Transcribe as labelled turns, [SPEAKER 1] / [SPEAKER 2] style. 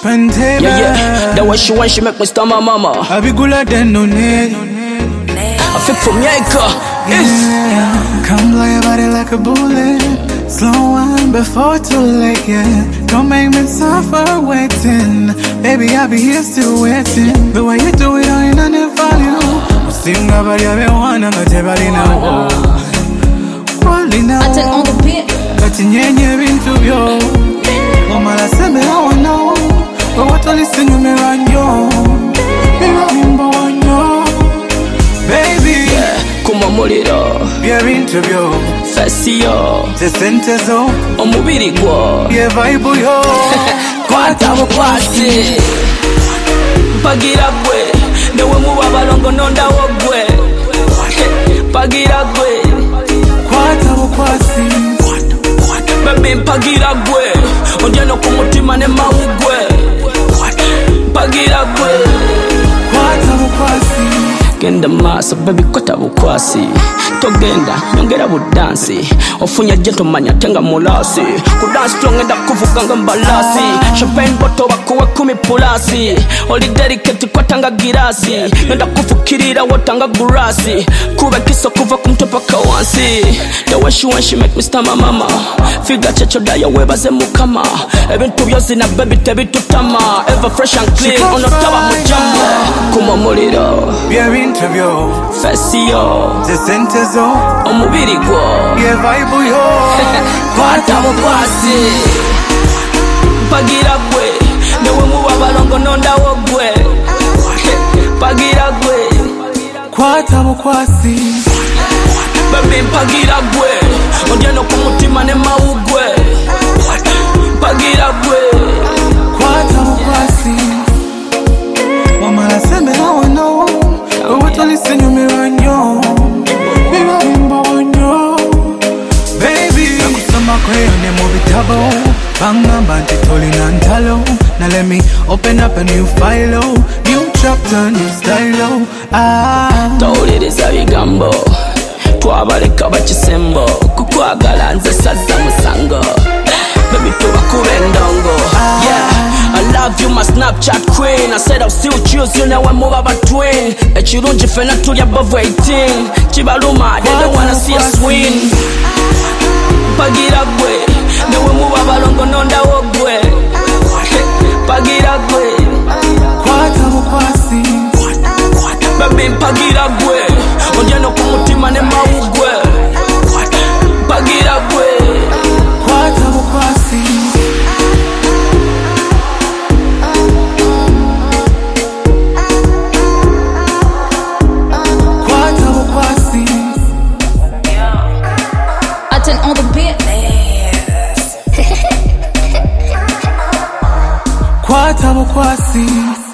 [SPEAKER 1] Fanteba.
[SPEAKER 2] Yeah. That what she want, she make me start my mama.
[SPEAKER 1] I be gula den no ne.
[SPEAKER 2] I fit from Yanka.
[SPEAKER 1] Come blow your body like a bullet. Slow wine before too late, yeah. Don't make me suffer waiting. Baby, I'll be here still waiting. The way you do it, I ain't on it for you. Sing about you, I want to go body now. Quality now.
[SPEAKER 3] I turn on the beat.
[SPEAKER 1] But in your into you. Mama, I said, I don't know. But what all this thing you me run yo? Me remember one yo. Baby,
[SPEAKER 2] Kuma muliro.
[SPEAKER 1] your interview.
[SPEAKER 2] Fasio.
[SPEAKER 1] The sentence of
[SPEAKER 2] Omubiri gwo.
[SPEAKER 1] your vibe yo.
[SPEAKER 2] Kwata bukwasi. Pagira gwe. Newe muba balongo nonda wogwe. Pagira gwe.
[SPEAKER 1] Kwata bukwasi.
[SPEAKER 2] Baby mpagira gwe. Onjeno kumutima ne mawugwe. Pagira gwe.
[SPEAKER 1] Kwata bukwasi.
[SPEAKER 2] Genda maso baby kwata bukwasi. Togenda nyongera budansi. Ofunya gentleman yatenga mulasi. Kudance strong enda kuvuga nga mbalasi. Champagne bottle bakuwe 10 pulasi. Oli delicate kwatanga girasi. Nenda kufukirira wotanga gurasi. Kuba kiso kuva kumtopa kawansi. The way she want she make me stand my mama. Figa checho daya webaze mukama. Ebintu byozi na baby tebitutama. Ever fresh and clean ono taba mujamba. Kuma muliro.
[SPEAKER 1] Your interview.
[SPEAKER 2] Fasio.
[SPEAKER 1] The sentence of
[SPEAKER 2] Omubiri gwo.
[SPEAKER 1] your vibe yo.
[SPEAKER 2] Kwata bukwasi. Pagira gwe. Newe muba balongo nonda wogwe. Pagira gwe.
[SPEAKER 1] Kwata bukwasi.
[SPEAKER 2] Baby pagira gwe. Onjeno kumutima ne mawugwe. Pagira gwe.
[SPEAKER 1] Kwata bukwasi. Mama la sembe I don't know. But what all this thing you me run yo. Me remember one yo. Baby, nakusoma kweyo ne mubitabo. Banga banti toli na ntalo. Now let me open up a new file. New chapter, new style.
[SPEAKER 2] Tawuliriza bigambo. Twabaleka bakisembo. Kukwagala nze saza musango. Baby tubakube ndongo. Yeah, I love you my Snapchat queen. I said I'll still choose you now when move between. Ekirungi fena tuli above 18. Kibaluma they don't wanna see us win. Pagira gwe. Newe muba balongo nonda wogwe. Pagira gwe.
[SPEAKER 1] Kwata bukwasi.
[SPEAKER 2] Baby pagira gwe. Onjeno kumutima ne mawugwe. Pagira gwe.
[SPEAKER 1] Kwata bukwasi. Kwata bukwasi.
[SPEAKER 3] I turn on the beat.
[SPEAKER 1] Kwata bukwasi.